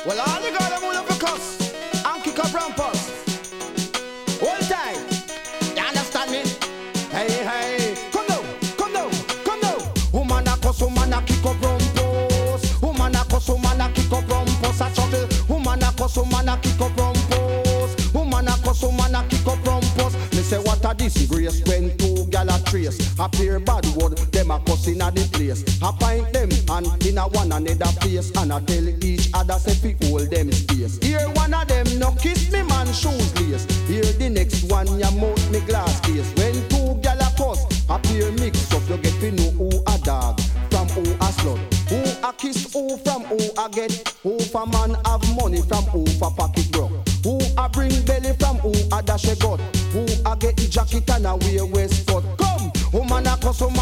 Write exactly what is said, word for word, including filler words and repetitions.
Well, all the girls who love to cuss and kick up rampers. All time. You understand me? Hey, hey. Come down, come down, come down. Woman a cuss, woman a kick up rampers. Woman a cuss, woman a kick up rampers. A trouble. Woman a cuss, woman a kick up rampers. Woman a cuss, woman a kick up rampers. Me say what a disgrace when two gal a trace. A pair bad word, them a cuss inna the place. I find them and in a one another place. And I tell each other say fi hold them space. Here one of them no kiss me man shoes lace. Here the next one ya mouth me glass case. When two gal a cuss, a pair mix up. You get fi know who a dog from who a slut. Who a kiss who from who a get. Who for man have money from who for pocket broke. Who a bring belly from who a dash a gut. Who a get the jacket and a wear waistcoat. Come, woman a cuss, woman